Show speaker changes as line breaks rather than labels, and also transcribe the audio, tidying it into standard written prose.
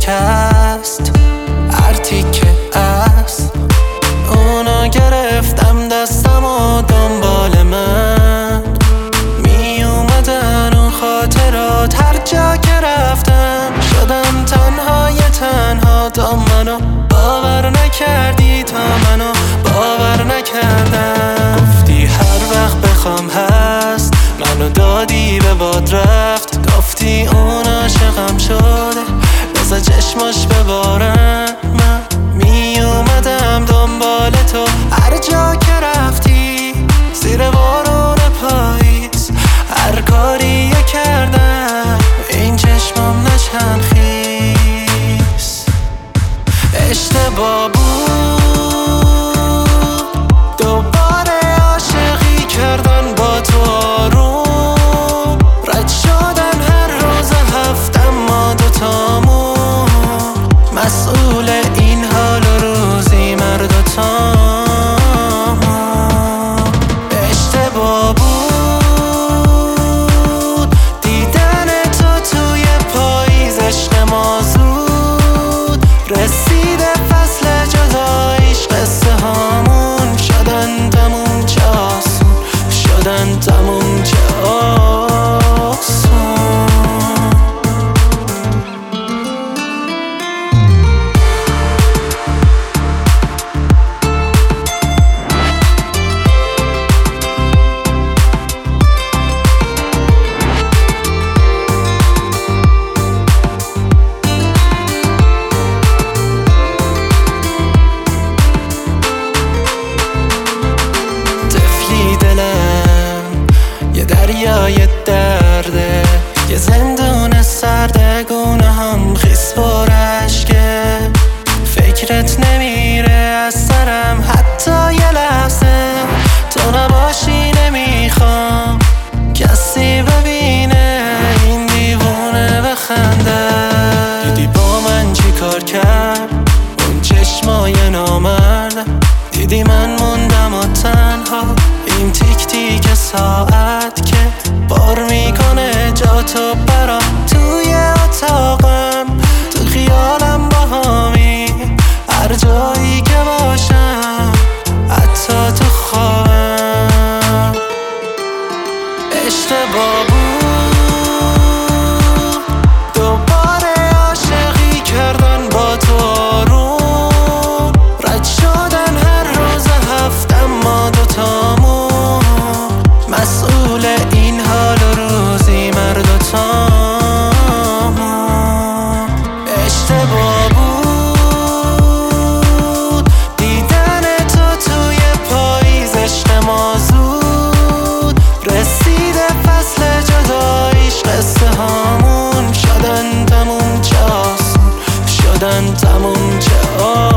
شکست هر تیکه است. اونا گرفتم دستم و دنبال من می اومدن اون خاطرات هر جا که رفتم. شدم تنها تا منو باور نکردی، تا منو باور نکردم. گفتی هر وقت بخوام هست، منو دادی به باد رفت. گفتی اون عاشقم شده بذار چشماش ببارن. من می اومدم دنبال تو هر جا که رفتی، زیر بارون پاییز هر کاری کردم این چشمام نشن خیس. اشتباه بود دوباره عاشقی کردن با تو، آروم رد شدن هر روز هفته ما دوتامون. مسئول این حال و روزی مرداتامون. اشتباه بود دیدن تو توی پاییز، عشق ما زود رسیده فصل جداییش. قصه هامون شدن تموم چه آسون، شدن تموم چه آسون. دریای درده، یه زندون سرده، گونه هم خیس پر عشقه. فکرت نمیره از سرم حتی یه لحظه، تو نباشی نمیخوام کسی ببینه این دیوونه بخنده. دیدی با من چی کار کرد اون چشمای نامرد، دیدی من موندم و تنها این تیک تیک ساعت که بار میکنه جاتو برام توی اتاقم. تو خیالم با همی هر جایی که باشم، حتی تو خوابم. اشتباه بود دوباره عاشقی کردن با تو، آروم رد شدن هر روز هفته ما دوتامون. مسئول این حال و روزی مرداتامون. اشتباه بود دیدن تو توی پاییز، عشق ما زود رسیده فصل جداییش. قصه هامون شدن تموم چه آسون، شدن تموم چه آسون.